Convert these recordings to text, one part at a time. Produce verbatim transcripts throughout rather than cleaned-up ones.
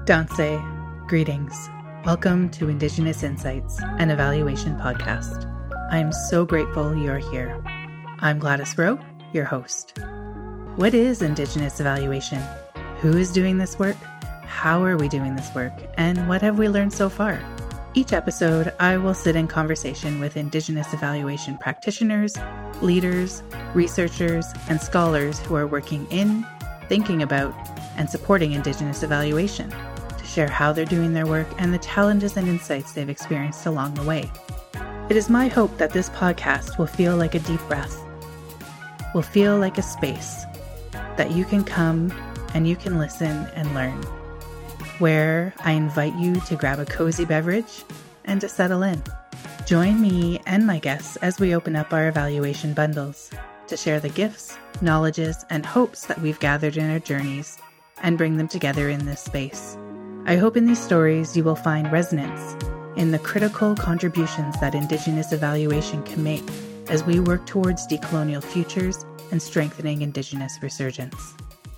Danse, greetings. Welcome to Indigenous Insights, an evaluation podcast. I am so grateful you're here. I'm Gladys Rowe, your host. What is Indigenous evaluation? Who is doing this work? How are we doing this work? And what have we learned so far? Each episode, I will sit in conversation with Indigenous evaluation practitioners, leaders, researchers, and scholars who are working in, thinking about, and supporting Indigenous evaluation to share how they're doing their work and the challenges and insights they've experienced along the way. It is my hope that this podcast will feel like a deep breath, will feel like a space that you can come and you can listen and learn, where I invite you to grab a cozy beverage and to settle in. Join me and my guests as we open up our evaluation bundles to share the gifts, knowledges, and hopes that we've gathered in our journeys and bring them together in this space. I hope in these stories you will find resonance in the critical contributions that Indigenous evaluation can make as we work towards decolonial futures and strengthening Indigenous resurgence.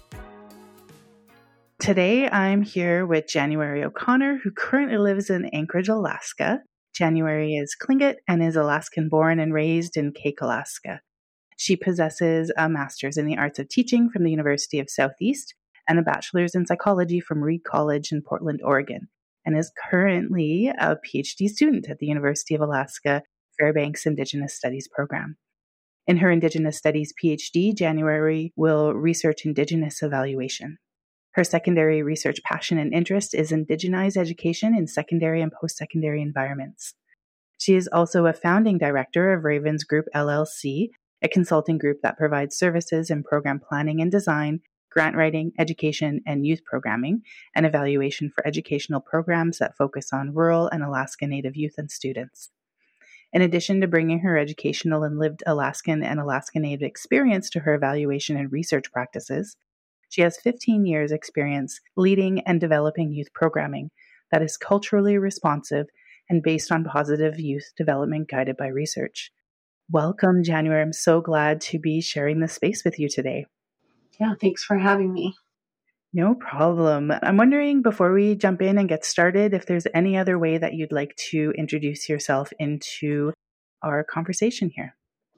Today, I'm here with January O'Connor, who currently lives in Anchorage, Alaska. January is Tlingit and is Alaskan born and raised in Cake, Alaska. She possesses a master's in the arts of teaching from the University of Southeast and a bachelor's in psychology from Reed College in Portland, Oregon, and is currently a PhD student at the University of Alaska Fairbanks Indigenous Studies program. In her Indigenous Studies PhD, January will research Indigenous evaluation. Her secondary research passion and interest is Indigenized education in secondary and post-secondary environments. She is also a founding director of Ravens Group L L C, a consulting group that provides services in program planning and design, grant writing, education, and youth programming, and evaluation for educational programs that focus on rural and Alaska Native youth and students. In addition to bringing her educational and lived Alaskan and Alaska Native experience to her evaluation and research practices, she has fifteen years experience leading and developing youth programming that is culturally responsive and based on positive youth development guided by research. Welcome, January. I'm so glad to be sharing this space with you today. Yeah, thanks for having me. No problem. I'm wondering, before we jump in and get started, if there's any other way that you'd like to introduce yourself into our conversation here.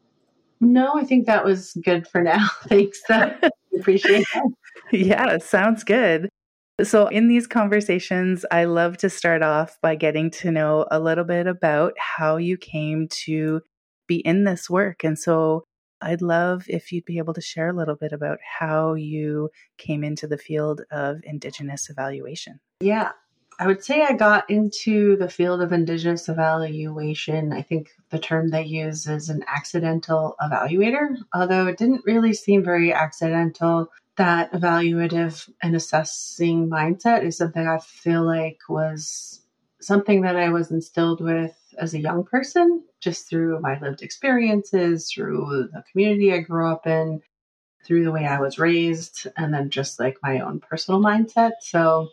No, I think that was good for now. Thanks. I appreciate that. Yeah, sounds good. So in these conversations, I love to start off by getting to know a little bit about how you came to be in this work. And so I'd love if you'd be able to share a little bit about how you came into the field of Indigenous evaluation. Yeah, I would say I got into the field of Indigenous evaluation. I think the term they use is an accidental evaluator, although it didn't really seem very accidental. That evaluative and assessing mindset is something I feel like was something that I was instilled with as a young person, just through my lived experiences, through the community I grew up in, through the way I was raised, and then just like my own personal mindset. So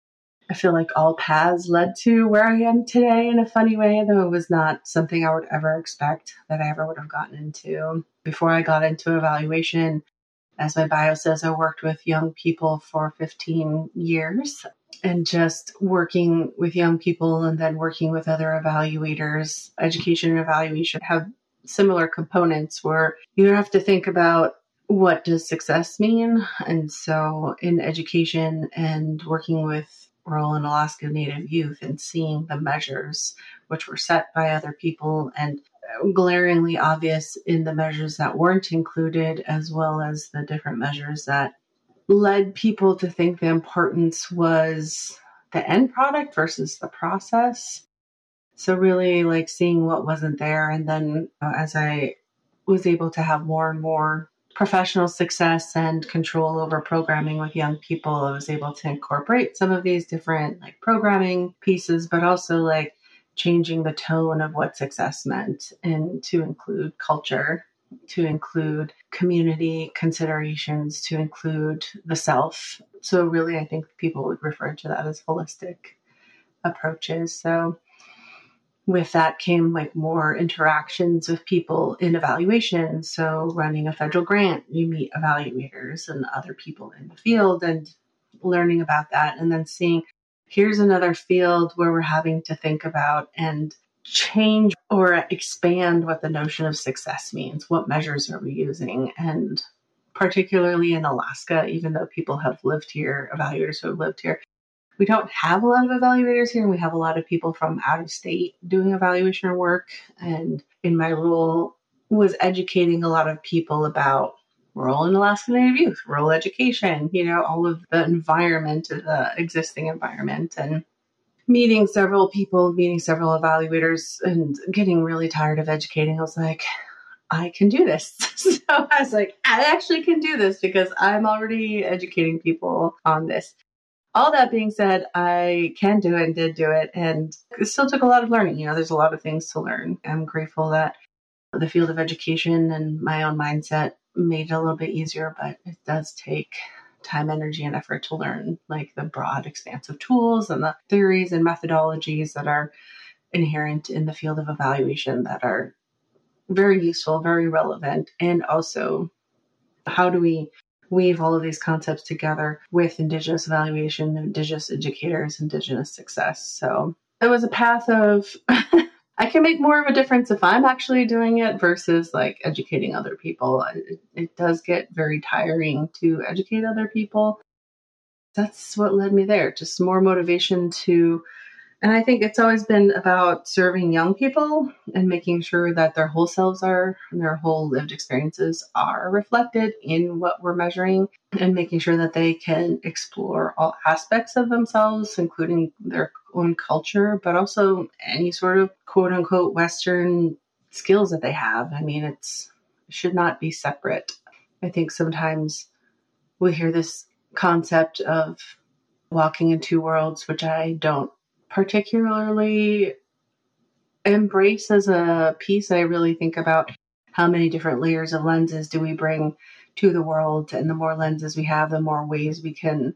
I feel like all paths led to where I am today in a funny way, though it was not something I would ever expect that I ever would have gotten into. Before I got into evaluation, as my bio says, I worked with young people for fifteen years. And just working with young people and then working with other evaluators, education and evaluation have similar components where you have to think about, what does success mean? And so in education and working with rural and Alaska Native youth and seeing the measures which were set by other people and glaringly obvious in the measures that weren't included, as well as the different measures that led people to think the importance was the end product versus the process. So really like seeing what wasn't there. And then uh, as I was able to have more and more professional success and control over programming with young people, I was able to incorporate some of these different like programming pieces, but also like changing the tone of what success meant and to include culture, to include community considerations, to include the self. So really, I think people would refer to that as holistic approaches. So with that came like more interactions with people in evaluation. So running a federal grant, you meet evaluators and other people in the field and learning about that, and then seeing here's another field where we're having to think about and change or expand what the notion of success means. What measures are we using? And particularly in Alaska, even though people have lived here, evaluators who have lived here, we don't have a lot of evaluators here. We have a lot of people from out of state doing evaluation work. And in my role was educating a lot of people about rural and Alaska Native youth, rural education, you know, all of the environment, the existing environment, and meeting several people, meeting several evaluators and getting really tired of educating. I was like, I can do this. So I was like, I actually can do this because I'm already educating people on this. All that being said, I can do it and did do it. And it still took a lot of learning. You know, there's a lot of things to learn. I'm grateful that the field of education and my own mindset made it a little bit easier, but it does take time, energy, and effort to learn like the broad expanse of tools and the theories and methodologies that are inherent in the field of evaluation that are very useful, very relevant. And also, how do we weave all of these concepts together with Indigenous evaluation, Indigenous educators, Indigenous success? So it was a path of I can make more of a difference if I'm actually doing it versus like educating other people. It, it does get very tiring to educate other people. That's what led me there. Just more motivation to, and I think it's always been about serving young people and making sure that their whole selves are, and their whole lived experiences are reflected in what we're measuring, and making sure that they can explore all aspects of themselves, including their own culture, but also any sort of quote unquote Western skills that they have. I mean, it's it should not be separate. I think sometimes we hear this concept of walking in two worlds, which I don't particularly embrace as a piece. I really think about how many different layers of lenses do we bring to the world, and the more lenses we have, the more ways we can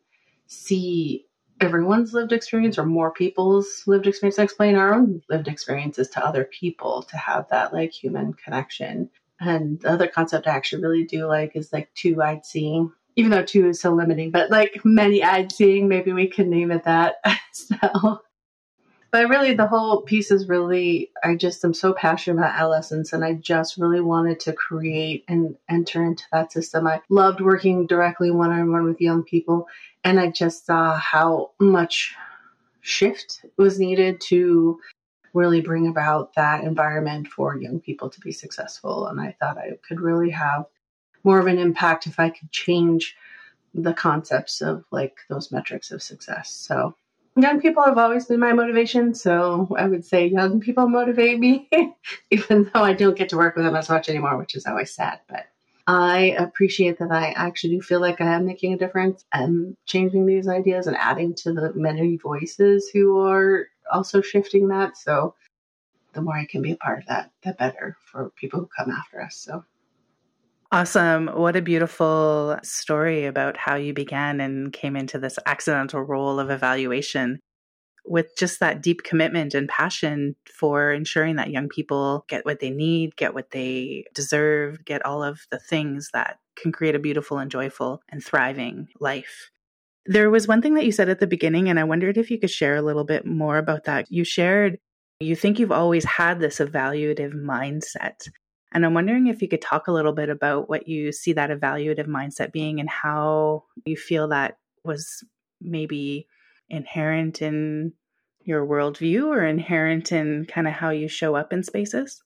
see everyone's lived experience or more people's lived experience, and explain our own lived experiences to other people to have that like human connection. And the other concept I actually really do like is like two-eyed seeing, even though two is so limiting, but like many-eyed seeing, maybe we can name it that. So But really, the whole piece is really, I just am so passionate about adolescence, and I just really wanted to create and enter into that system. I loved working directly one-on-one with young people, and I just saw how much shift was needed to really bring about that environment for young people to be successful. And I thought I could really have more of an impact if I could change the concepts of like those metrics of success. So young people have always been my motivation, so I would say young people motivate me, even though I don't get to work with them as much anymore, which is always sad. But I appreciate that I actually do feel like I am making a difference and changing these ideas and adding to the many voices who are also shifting that. So the more I can be a part of that, the better for people who come after us. So. Awesome. What a beautiful story about how you began and came into this accidental role of evaluation with just that deep commitment and passion for ensuring that young people get what they need, get what they deserve, get all of the things that can create a beautiful and joyful and thriving life. There was one thing that you said at the beginning, and I wondered if you could share a little bit more about that. You shared, you think you've always had this evaluative mindset. And I'm wondering if you could talk a little bit about what you see that evaluative mindset being and how you feel that was maybe inherent in your worldview or inherent in kind of how you show up in spaces.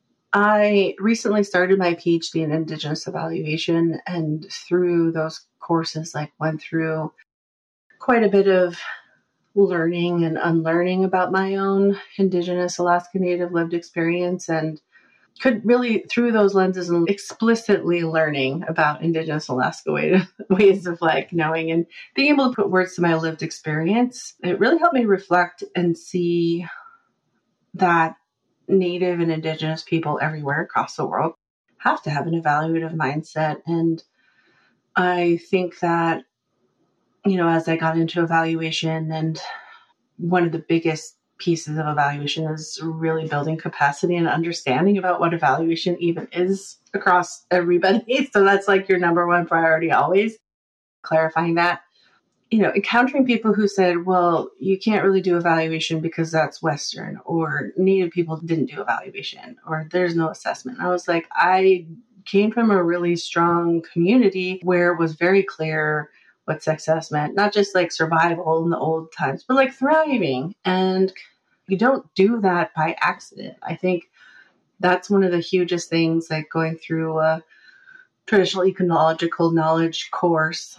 I recently started my PhD in Indigenous evaluation, and through those courses, like went through quite a bit of learning and unlearning about my own Indigenous Alaska Native lived experience, and could really, through those lenses and explicitly learning about Indigenous Alaska way, ways of like knowing and being able to put words to my lived experience, it really helped me reflect and see that Native and Indigenous people everywhere across the world have to have an evaluative mindset. And I think that, you know, as I got into evaluation, and one of the biggest pieces of evaluation is really building capacity and understanding about what evaluation even is across everybody. So that's like your number one priority always, clarifying that. you know, encountering people who said, well, you can't really do evaluation because that's Western, or Native people didn't do evaluation, or there's no assessment. I was like, I came from a really strong community where it was very clear what success meant, not just like survival in the old times, but like thriving. And you don't do that by accident. I think that's one of the hugest things, like going through a traditional ecological knowledge course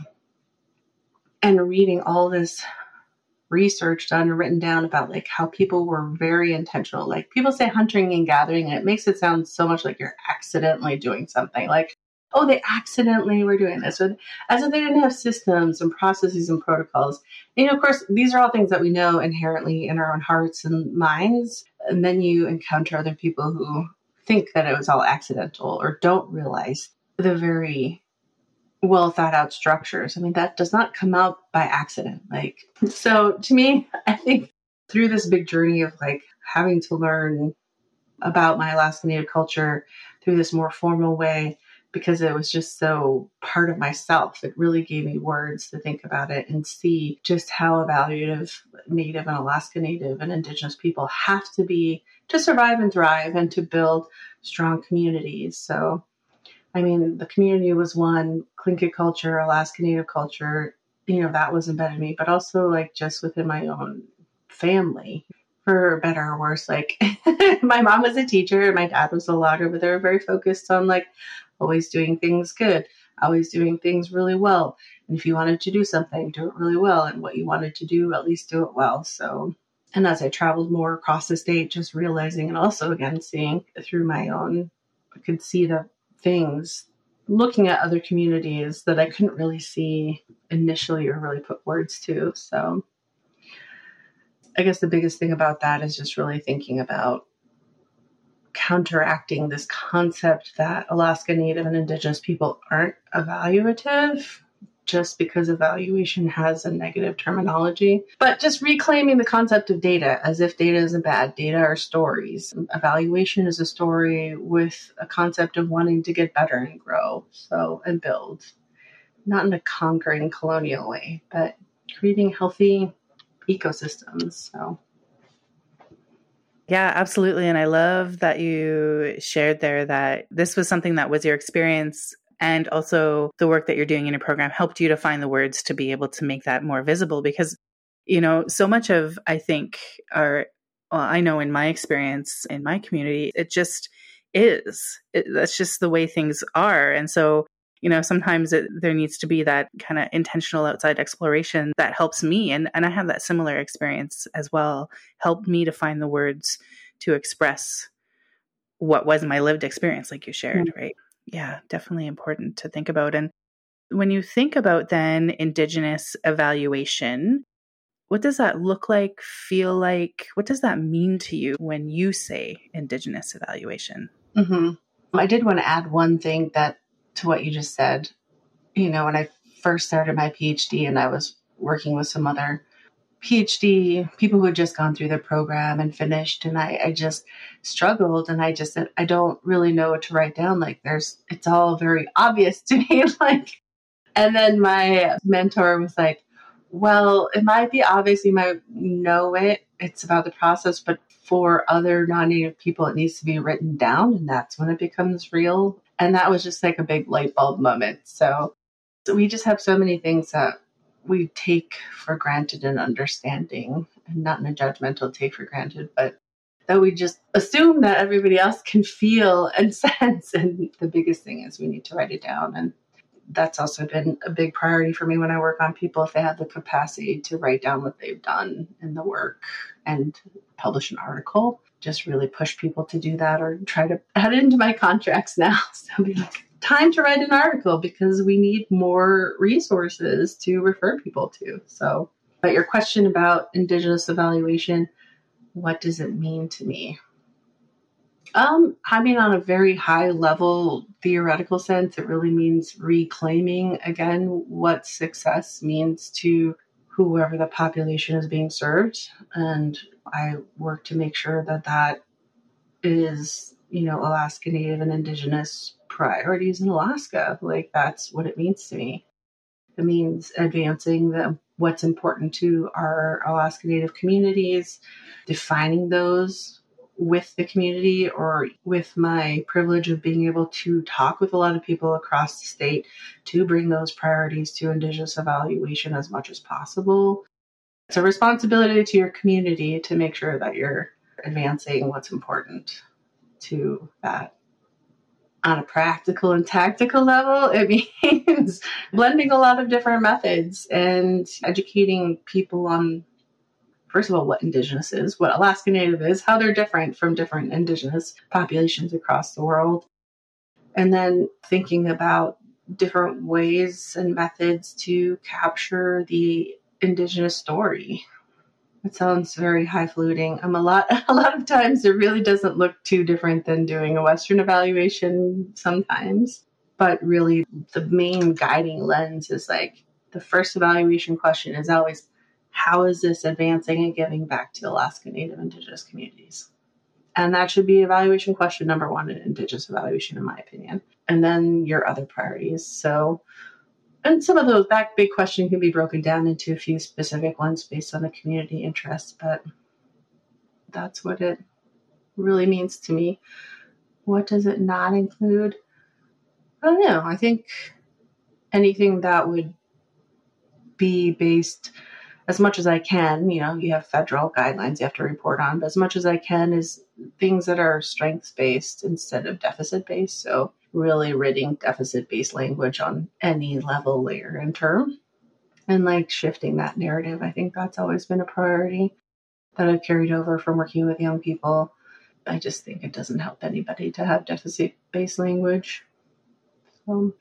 and reading all this research done and written down about like how people were very intentional. Like people say hunting and gathering, and it makes it sound so much like you're accidentally doing something. Like, oh, they accidentally were doing this, or as if they didn't have systems and processes and protocols. And, you know, of course, these are all things that we know inherently in our own hearts and minds. And then you encounter other people who think that it was all accidental or don't realize the very well thought out structures. I mean, that does not come out by accident. Like, so to me, I think through this big journey of like having to learn about my Alaska Native culture through this more formal way, because it was just so part of myself, it really gave me words to think about it and see just how evaluative Native and Alaska Native and Indigenous people have to be to survive and thrive and to build strong communities. So I mean, the community was one, Tlingit culture, Alaska Native culture, you know, that was embedded in me, but also like just within my own family, for better or worse. Like my mom was a teacher and my dad was a logger, but they were very focused on like always doing things good, always doing things really well. And if you wanted to do something, do it really well. And what you wanted to do, at least do it well. So, and as I traveled more across the state, just realizing and also again, seeing through my own, I could see the things, looking at other communities that I couldn't really see initially or really put words to. So I guess the biggest thing about that is just really thinking about counteracting this concept that Alaska Native and Indigenous people aren't evaluative just because evaluation has a negative terminology, but just reclaiming the concept of data as if data isn't bad. Data are stories. Evaluation is a story with a concept of wanting to get better and grow, so, and build, not in a conquering colonial way, but creating healthy ecosystems. So. Yeah, absolutely. And I love that you shared there that this was something that was your experience, and also the work that you're doing in your program helped you to find the words to be able to make that more visible. Because, you know, so much of, I think, our, well, I know in my experience in my community, it just is. It, that's just the way things are. And so, you know, sometimes it, there needs to be that kind of intentional outside exploration that helps me. And, and I have that similar experience as well, helped me to find the words to express what was my lived experience, like you shared, mm-hmm. right? Yeah, definitely important to think about. And when you think about then Indigenous evaluation, what does that look like, feel like? What does that mean to you when you say Indigenous evaluation? Mm-hmm. I did want to add one thing that to what you just said. You know, when I first started my PhD and I was working with some other PhD people who had just gone through the program and finished, and I, I just struggled, and I just said, I don't really know what to write down. Like there's, it's all very obvious to me. Like, and then my mentor was like, well, it might be obvious, you might know it, it's about the process, but for other non-Native people, it needs to be written down, and that's when it becomes real. And that was just like a big light bulb moment. So, so we just have so many things that we take for granted in understanding, and not in a judgmental take for granted, but that we just assume that everybody else can feel and sense. And the biggest thing is we need to write it down. And that's also been a big priority for me when I work on people, if they have the capacity to write down what they've done in the work and publish an article, just really push people to do that, or try to add it into my contracts now. So I'll be like, time to write an article, because we need more resources to refer people to. So, but your question about Indigenous evaluation, what does it mean to me? Um, I mean, on a very high level theoretical sense, it really means reclaiming again what success means to whoever the population is being served. And I work to make sure that that is, you know, Alaska Native and Indigenous priorities in Alaska. Like that's what it means to me. It means advancing the what's important to our Alaska Native communities, defining those with the community, or with my privilege of being able to talk with a lot of people across the state to bring those priorities to Indigenous evaluation as much as possible. It's a responsibility to your community to make sure that you're advancing what's important to that. On a practical and tactical level, it means blending a lot of different methods and educating people on, first of all, what Indigenous is, what Alaska Native is, how they're different from different Indigenous populations across the world. And then thinking about different ways and methods to capture the Indigenous story. It sounds very highfalutin. Um, a lot, a lot of times it really doesn't look too different than doing a Western evaluation sometimes. But really, the main guiding lens is like the first evaluation question is always, how is this advancing and giving back to Alaska Native Indigenous communities? And that should be evaluation question number one in Indigenous evaluation, in my opinion. And then your other priorities. So, and some of those, that big question can be broken down into a few specific ones based on the community interest, but that's what it really means to me. What does it not include? I don't know. I think anything that would be based, as much as I can, you know, you have federal guidelines you have to report on, but as much as I can is things that are strengths-based instead of deficit-based. So really ridding deficit-based language on any level, layer, and term. And like shifting that narrative. I think that's always been a priority that I've carried over from working with young people. I just think it doesn't help anybody to have deficit-based language. So,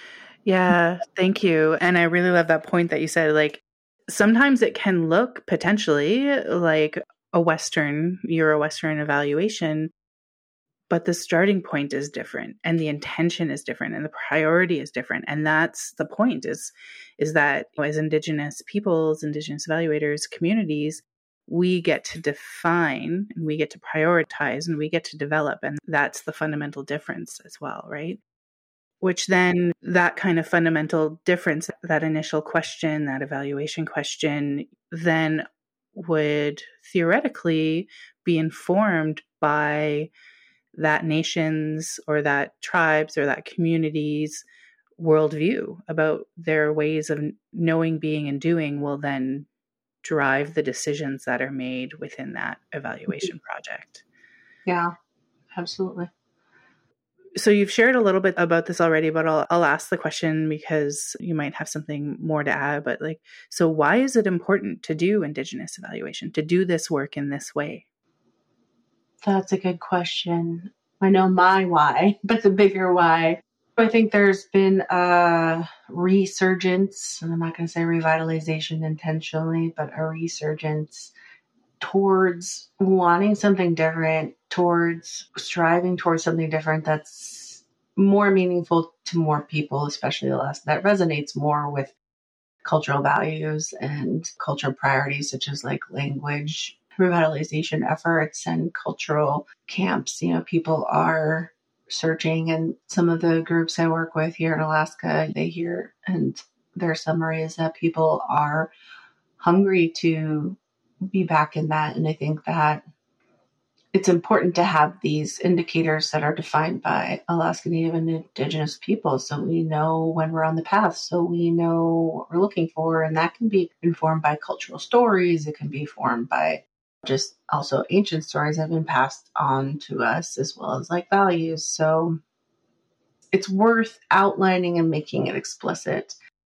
yeah, thank you. And I really love that point that you said, like, sometimes it can look potentially like a Western, Euro-Western evaluation, but the starting point is different and the intention is different and the priority is different. And that's the point is, is that as Indigenous peoples, Indigenous evaluators, communities, we get to define and we get to prioritize and we get to develop. And that's the fundamental difference as well, right? Which then that kind of fundamental difference, that initial question, that evaluation question, then would theoretically be informed by that nation's or that tribe's or that community's worldview about their ways of knowing, being, and doing will then drive the decisions that are made within that evaluation project. Yeah, absolutely. So you've shared a little bit about this already, but I'll, I'll ask the question because you might have something more to add. But like, so why is it important to do Indigenous evaluation, to do this work in this way? That's a good question. I know my why, but the bigger why. I think there's been a resurgence, and I'm not going to say revitalization intentionally, but a resurgence towards wanting something different, towards striving towards something different that's more meaningful to more people, especially Alaska, that resonates more with cultural values and cultural priorities, such as like language revitalization efforts and cultural camps. You know, people are searching, and some of the groups I work with here in Alaska, they hear, and their summary is that people are hungry to be back in that. And I think that it's important to have these indicators that are defined by Alaska Native and Indigenous people, so we know when we're on the path, so we know what we're looking for. And that can be informed by cultural stories. It can be formed by just also ancient stories that have been passed on to us, as well as like values. So it's worth outlining and making it explicit.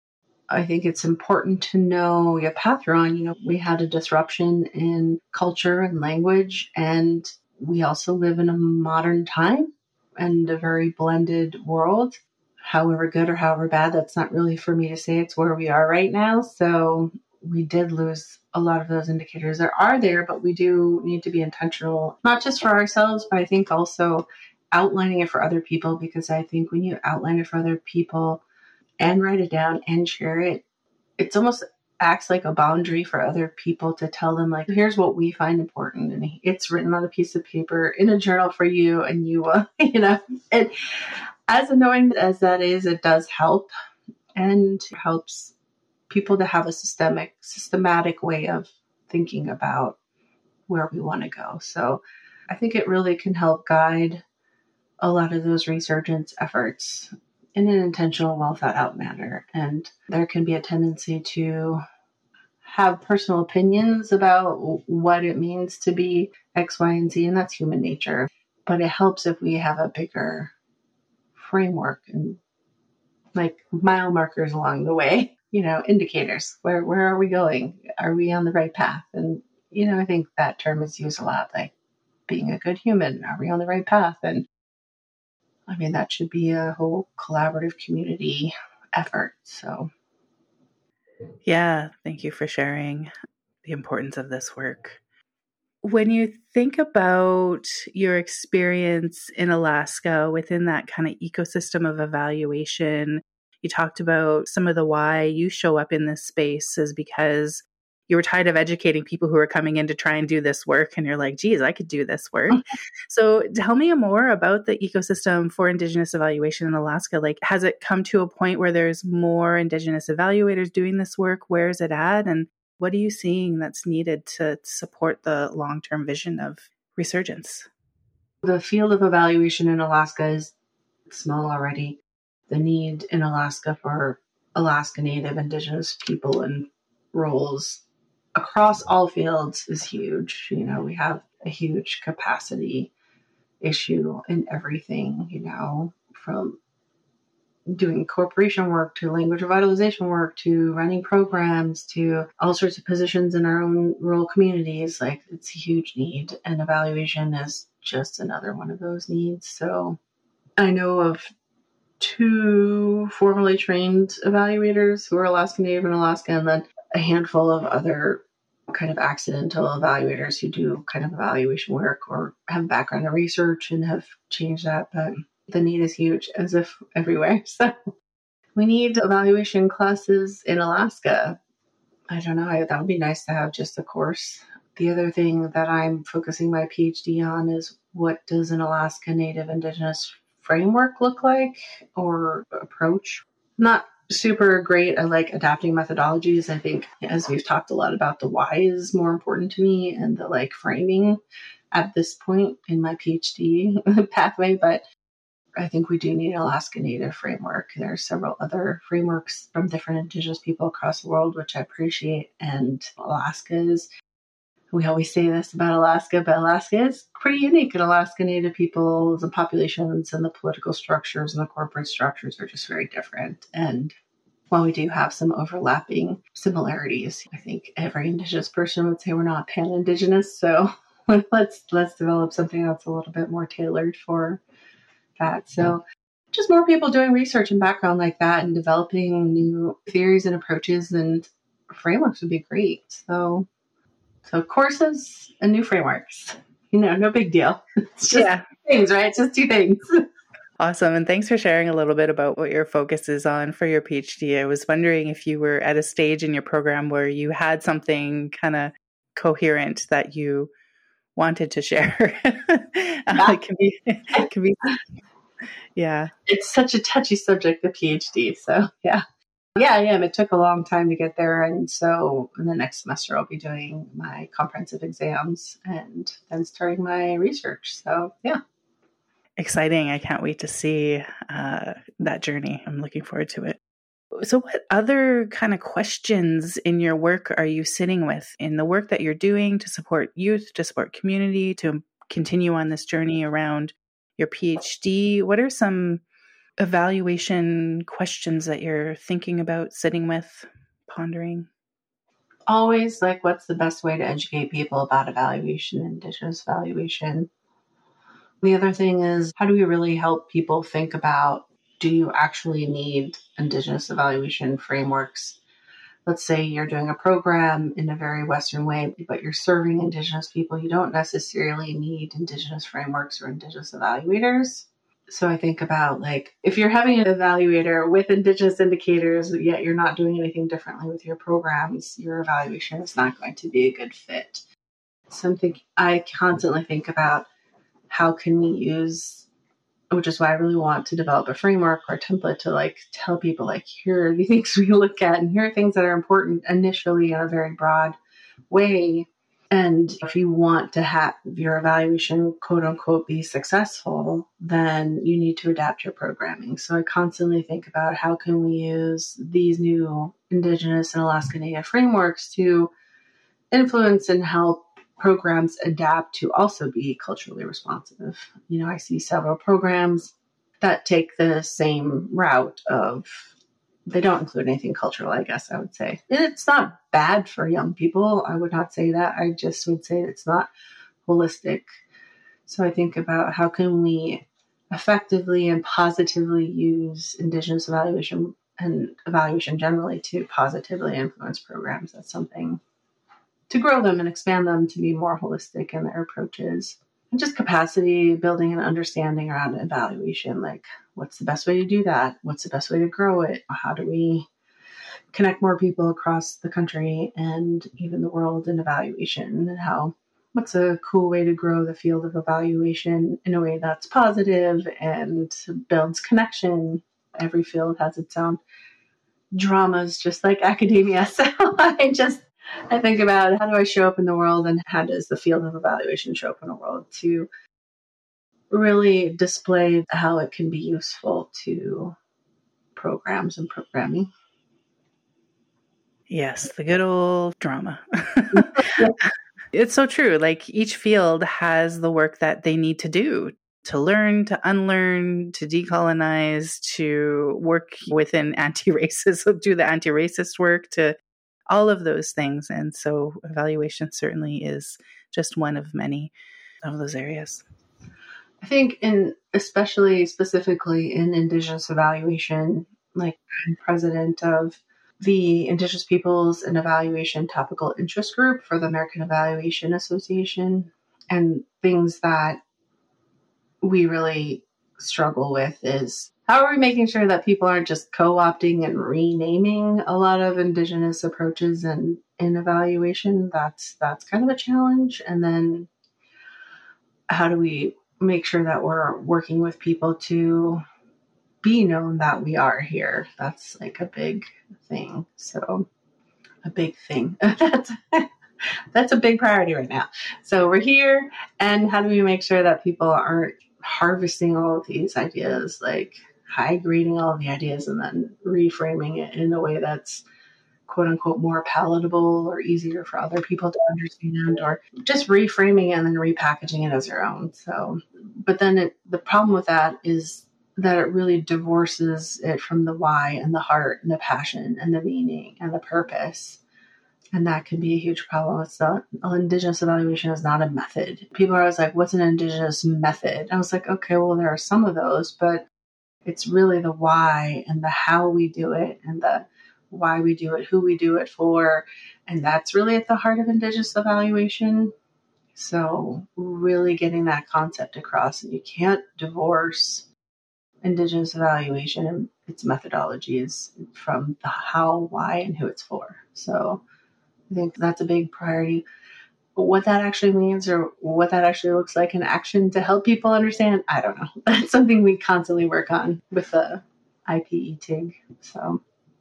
I think it's important to know your path you're on. You know, we had a disruption in culture and language, and we also live in a modern time and a very blended world. However good or however bad, that's not really for me to say. It's where we are right now. So we did lose a lot of those indicators. There are there, but we do need to be intentional, not just for ourselves, but I think also outlining it for other people, because I think when you outline it for other people and write it down and share it, it's almost acts like a boundary for other people to tell them, like, here's what we find important. And it's written on a piece of paper in a journal for you. And you, uh, you know, and as annoying as that is, it does help and helps people to have a systemic, systematic way of thinking about where we want to go. So I think it really can help guide a lot of those resurgence efforts in an intentional, well thought out manner. And there can be a tendency to have personal opinions about what it means to be X, Y, and Z, and that's human nature. But it helps if we have a bigger framework and like mile markers along the way, you know, indicators. Where where are we going? Are we on the right path? And, you know, I think that term is used a lot, like being a good human. Are we on the right path? And I mean, that should be a whole collaborative community effort. So, yeah, thank you for sharing the importance of this work. When you think about your experience in Alaska within that kind of ecosystem of evaluation, you talked about some of the why you show up in this space is because you were tired of educating people who are coming in to try and do this work. And you're like, geez, I could do this work. So tell me more about the ecosystem for Indigenous evaluation in Alaska. Like, has it come to a point where there's more Indigenous evaluators doing this work? Where is it at? And what are you seeing that's needed to support the long-term vision of resurgence? the field of evaluation in Alaska is small already. The need in Alaska for Alaska Native Indigenous people and roles across all fields is huge. You know, we have a huge capacity issue in everything, you know, from doing corporation work to language revitalization work to running programs to all sorts of positions in our own rural communities. Like, it's a huge need, and evaluation is just another one of those needs. So I know of two formally trained evaluators who are Alaska Native in Alaska, and then a handful of other kind of accidental evaluators who do kind of evaluation work or have a background in research and have changed that. But the need is huge, as if everywhere. So we need evaluation classes in Alaska. I don't know. I, that would be nice to have just a course. The other thing that I'm focusing my PhD on is, what does an Alaska Native Indigenous framework look like or approach? Not super great at like adapting methodologies. I think, as we've talked a lot about, the why is more important to me, and the like framing at this point in my PhD pathway. But I think we do need an Alaska Native framework. There are several other frameworks from different Indigenous people across the world, which I appreciate. And Alaska is, we always say this about Alaska, but Alaska is pretty unique. And Alaska Native peoples and populations and the political structures and the corporate structures are just very different. And while we do have some overlapping similarities, I think every Indigenous person would say we're not pan-Indigenous. So let's let's develop something that's a little bit more tailored for that. So just more people doing research and background like that and developing new theories and approaches and frameworks would be great. So So courses and new frameworks, you know, no big deal. It's just Yeah. things, right? It's just two things. Awesome. And thanks for sharing a little bit about what your focus is on for your PhD. I was wondering if you were at a stage in your program where you had something kind of coherent that you wanted to share. uh, it can be, it can be, yeah. It's such a touchy subject, the PhD. So yeah. Yeah, I am. It took a long time to get there. And so in the next semester, I'll be doing my comprehensive exams and then starting my research. So yeah. Exciting. I can't wait to see uh, that journey. I'm looking forward to it. So what other kind of questions in your work are you sitting with in the work that you're doing to support youth, to support community, to continue on this journey around your PhD? What are some evaluation questions that you're thinking about, sitting with, pondering? Always like, what's the best way to educate people about evaluation, Indigenous evaluation? The other thing is, how do we really help people think about, do you actually need Indigenous evaluation frameworks? Let's say you're doing a program in a very Western way, but you're serving Indigenous people. You don't necessarily need Indigenous frameworks or Indigenous evaluators. So I think about, like, if you're having an evaluator with Indigenous indicators, yet you're not doing anything differently with your programs, your evaluation is not going to be a good fit. So I'm think, I constantly think about, how can we use which is why I really want to develop a framework or a template to like tell people like, here are the things we look at and here are things that are important initially in a very broad way. And if you want to have your evaluation, quote unquote, be successful, then you need to adapt your programming. So I constantly think about how can we use these new Indigenous and Alaska Native frameworks to influence and help programs adapt to also be culturally responsive. You know, I see several programs that take the same route of they don't include anything cultural, I guess I would say. And it's not bad for young people. I would not say that. I just would say it's not holistic. So I think about how can we effectively and positively use Indigenous evaluation and evaluation generally to positively influence programs. That's something to grow them and expand them to be more holistic in their approaches. And just capacity building and understanding around evaluation, like what's the best way to do that? What's the best way to grow it? How do we connect more people across the country and even the world in evaluation? And how, what's a cool way to grow the field of evaluation in a way that's positive and builds connection? Every field has its own dramas, just like academia. So I just I think about how do I show up in the world and how does the field of evaluation show up in the world to really display how it can be useful to programs and programming. Yes, the good old drama. It's so true. Like each field has the work that they need to do to learn, to unlearn, to decolonize, to work within anti-racism, do the anti-racist work, to all of those things. And so evaluation certainly is just one of many of those areas. I think in, especially specifically in Indigenous evaluation, like I'm president of the Indigenous Peoples and Evaluation Topical Interest Group for the American Evaluation Association, and things that we really struggle with is how are we making sure that people aren't just co-opting and renaming a lot of Indigenous approaches and in evaluation? That's that's kind of a challenge. And then how do we make sure that we're working with people to be known that we are here? That's like a big thing. So a big thing. that's that's a big priority right now. So we're here, and how do we make sure that people aren't harvesting all of these ideas, like high grading all of the ideas and then reframing it in a way that's quote unquote more palatable or easier for other people to understand, or just reframing it and then repackaging it as their own. So, but then it, the problem with that is that it really divorces it from the why and the heart and the passion and the meaning and the purpose. And that can be a huge problem. It's not, Indigenous evaluation is not a method. People are always like, what's an Indigenous method? I was like, okay, well, there are some of those, but it's really the why and the how we do it and the why we do it, who we do it for. And that's really at the heart of Indigenous evaluation. So really getting that concept across, and you can't divorce Indigenous evaluation and its methodologies from the how, why, and who it's for. So I think that's a big priority. But what that actually means or what that actually looks like in action to help people understand, I don't know. That's something we constantly work on with the I P E T I G. So,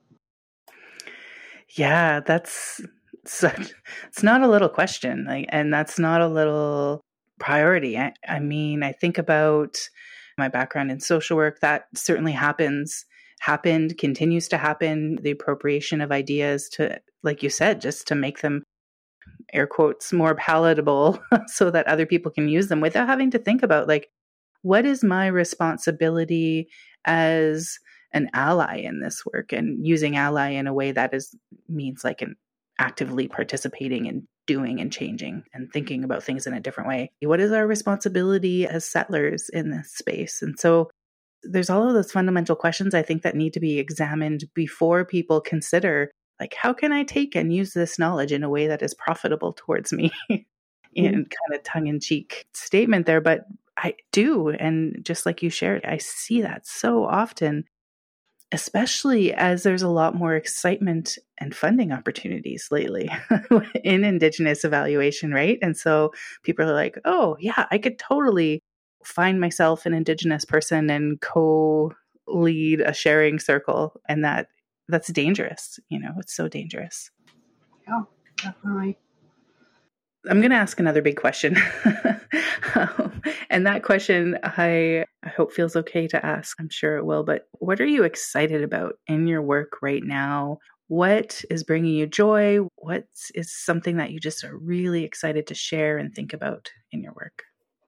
yeah, that's such, it's not a little question, like, and that's not a little priority. I, I mean, I think about my background in social work. That certainly happens, happened, continues to happen. The appropriation of ideas to, like you said, just to make them, air quotes, more palatable so that other people can use them without having to think about, like, what is my responsibility as an ally in this work, and using ally in a way that is means like an actively participating and doing and changing and thinking about things in a different way. What is our responsibility as settlers in this space? And so there's all of those fundamental questions I think that need to be examined before people consider, like, how can I take and use this knowledge in a way that is profitable towards me? In kind of tongue-in-cheek statement there, but I do. And just like you shared, I see that so often, especially as there's a lot more excitement and funding opportunities lately in Indigenous evaluation, right? And so people are like, oh, yeah, I could totally find myself an Indigenous person and co-lead a sharing circle. And that that's dangerous. You know, it's so dangerous. Yeah, definitely. I'm going to ask another big question. um, and that question, I, I hope feels okay to ask. I'm sure it will. But what are you excited about in your work right now? What is bringing you joy? What is something that you just are really excited to share and think about in your work?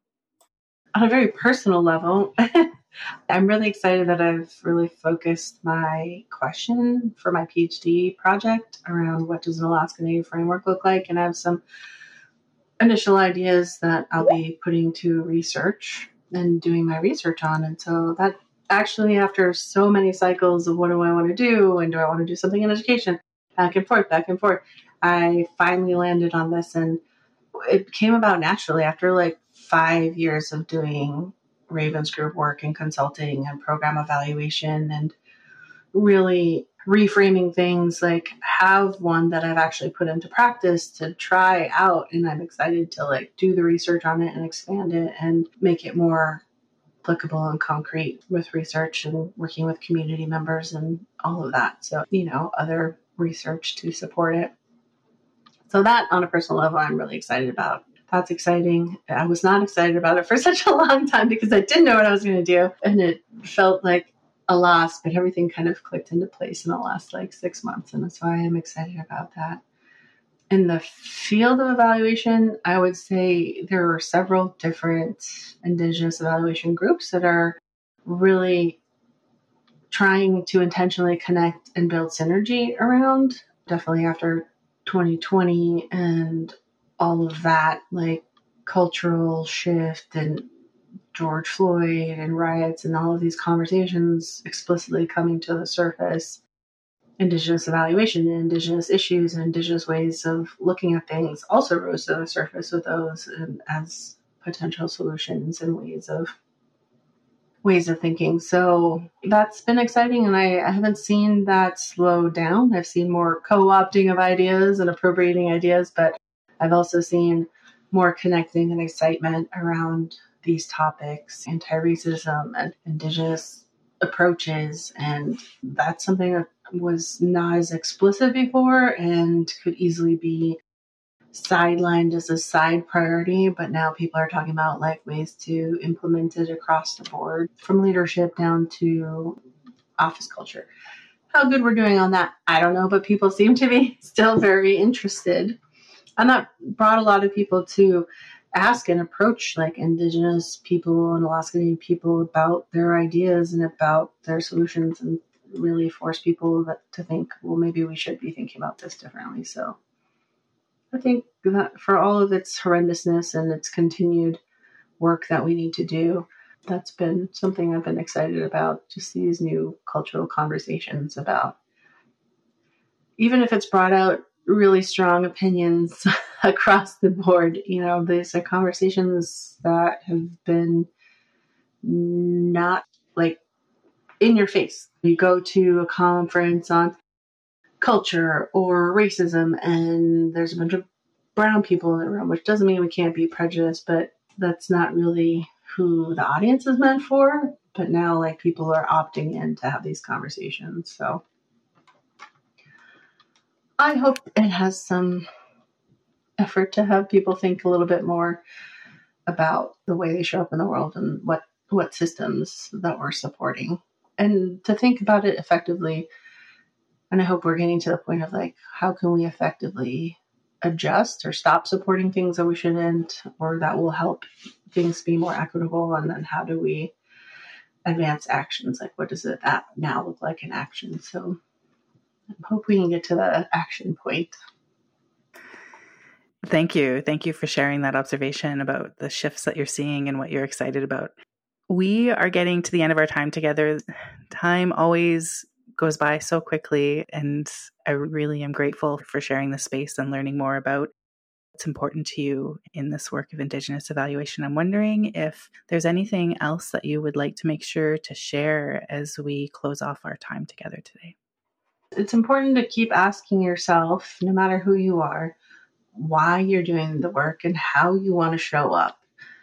On a very personal level, I'm really excited that I've really focused my question for my PhD project around what does an Alaska Native framework look like, and I have some initial ideas that I'll be putting to research and doing my research on. And so that actually, after so many cycles of what do I want to do and do I want to do something in education, back and forth, back and forth, I finally landed on this, and it came about naturally after like five years of doing Ravens Group work and consulting and program evaluation and really reframing things, like have one that I've actually put into practice to try out. And I'm excited to like do the research on it and expand it and make it more applicable and concrete with research and working with community members and all of that. So, you know, other research to support it. So that on a personal level, I'm really excited about. That's exciting. I was not excited about it for such a long time because I didn't know what I was going to do. And it felt like a loss, but everything kind of clicked into place in the last like six months. And that's why I'm excited about that. In the field of evaluation, I would say there are several different Indigenous evaluation groups that are really trying to intentionally connect and build synergy around. Definitely after twenty twenty and all of that, like cultural shift and George Floyd and riots and all of these conversations explicitly coming to the surface, Indigenous evaluation and Indigenous issues and Indigenous ways of looking at things also rose to the surface with those as potential solutions and ways of ways of thinking. So that's been exciting, and I, I haven't seen that slow down. I've seen more co-opting of ideas and appropriating ideas, but I've also seen more connecting and excitement around these topics, anti-racism and Indigenous approaches. And that's something that was not as explicit before and could easily be sidelined as a side priority, but now people are talking about like ways to implement it across the board, from leadership down to office culture. How good we're doing on that, I don't know, but people seem to be still very interested. And that brought a lot of people to ask and approach like Indigenous people and Alaska Native people about their ideas and about their solutions, and really force people that, to think, well, maybe we should be thinking about this differently. So I think that for all of its horrendousness and its continued work that we need to do, that's been something I've been excited about, just these new cultural conversations about, even if it's brought out really strong opinions across the board, you know, these are conversations that have been not like in your face. You go to a conference on culture or racism and there's a bunch of brown people in the room, which doesn't mean we can't be prejudiced, but that's not really who the audience is meant for. But now like people are opting in to have these conversations. So I hope it has some effort to have people think a little bit more about the way they show up in the world and what, what systems that we're supporting, and to think about it effectively. And I hope we're getting to the point of like, how can we effectively adjust or stop supporting things that we shouldn't, or that will help things be more equitable? And then how do we advance actions? Like, what does it that now look like in action? So I hope we can get to the action point. Thank you. Thank you for sharing that observation about the shifts that you're seeing and what you're excited about. We are getting to the end of our time together. Time always goes by so quickly, and I really am grateful for sharing the space and learning more about what's important to you in this work of Indigenous evaluation. I'm wondering if there's anything else that you would like to make sure to share as we close off our time together today. It's important to keep asking yourself, no matter who you are, why you're doing the work and how you want to show up.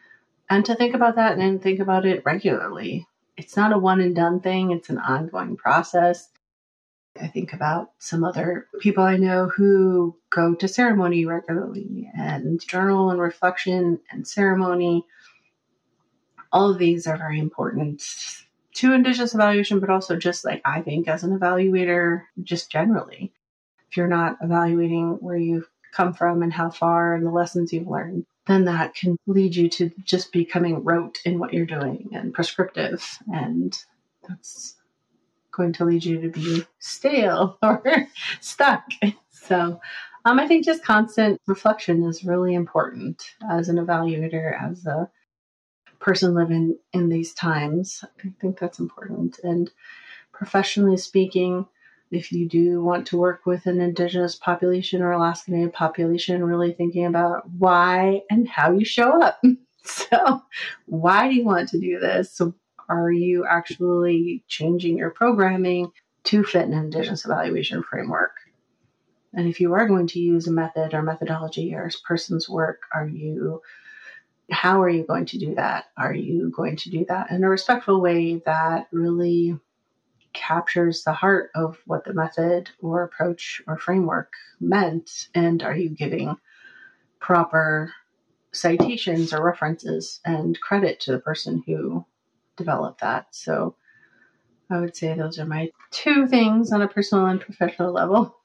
And to think about that and think about it regularly. It's not a one and done thing. It's an ongoing process. I think about some other people I know who go to ceremony regularly, and journal and reflection and ceremony. All of these are very important to Indigenous evaluation, but also just like I think as an evaluator, just generally. If you're not evaluating where you've come from and how far and the lessons you've learned, then that can lead you to just becoming rote in what you're doing and prescriptive. And that's going to lead you to be stale or stuck. So um, I think just constant reflection is really important as an evaluator, as a person living in these times. I think that's important. And professionally speaking, if you do want to work with an Indigenous population or Alaska Native population, really thinking about why and how you show up. So why do you want to do this? So are you actually changing your programming to fit an Indigenous evaluation framework? And if you are going to use a method or methodology or a person's work, are you, how are you going to do that? Are you going to do that in a respectful way that really captures the heart of what the method or approach or framework meant? And are you giving proper citations or references and credit to the person who developed that? So I would say those are my two things on a personal and professional level.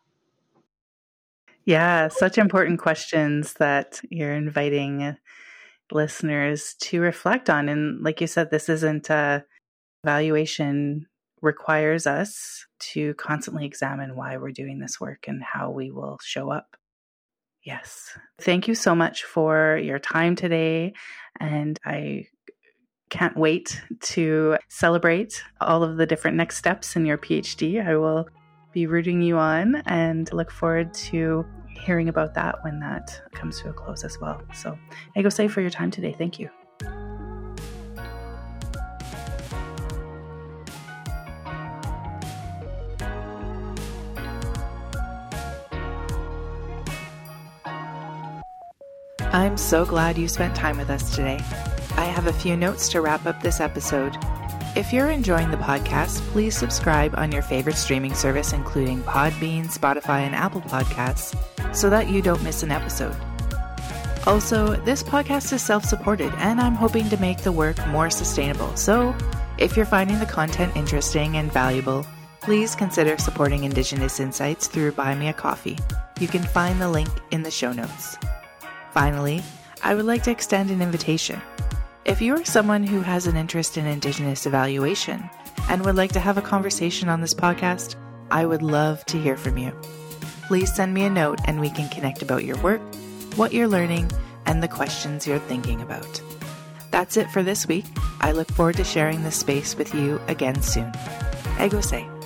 Yeah, such important questions that you're inviting listeners to reflect on. And like you said, this isn't a evaluation requires us to constantly examine why we're doing this work and how we will show up. Yes. Thank you so much for your time today. And I can't wait to celebrate all of the different next steps in your PhD. I will be rooting you on and look forward to hearing about that when that comes to a close as well. So Egosay, for your time today. Thank you. I'm so glad you spent time with us today. I have a few notes to wrap up this episode. If you're enjoying the podcast, please subscribe on your favorite streaming service, including Podbean, Spotify, and Apple Podcasts, so that you don't miss an episode. Also, this podcast is self-supported, and I'm hoping to make the work more sustainable. So, if you're finding the content interesting and valuable, please consider supporting Indigenous Insights through Buy Me a Coffee. You can find the link in the show notes. Finally, I would like to extend an invitation. If you are someone who has an interest in Indigenous evaluation and would like to have a conversation on this podcast, I would love to hear from you. Please send me a note and we can connect about your work, what you're learning, and the questions you're thinking about. That's it for this week. I look forward to sharing this space with you again soon. Egosay.